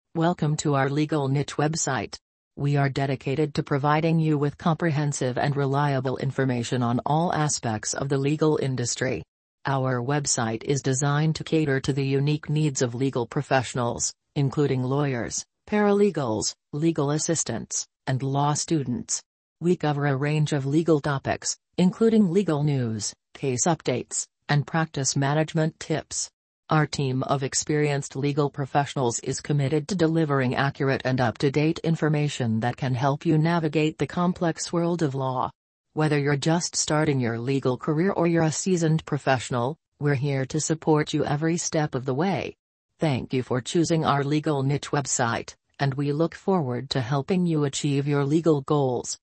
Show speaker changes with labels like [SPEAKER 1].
[SPEAKER 1] Welcome to our Legal Niche website. We are dedicated to providing you with comprehensive and reliable information on all aspects of the legal industry. Our website is designed to cater to the unique needs of legal professionals, including lawyers, paralegals, legal assistants, and law students. We cover a range of legal topics, including legal news, case updates, and practice management tips. Our team of experienced legal professionals is committed to delivering accurate and up-to-date information that can help you navigate the complex world of law. Whether you're just starting your legal career or you're a seasoned professional, we're here to support you every step of the way. Thank you for choosing our Legal Niche website, and we look forward to helping you achieve your legal goals.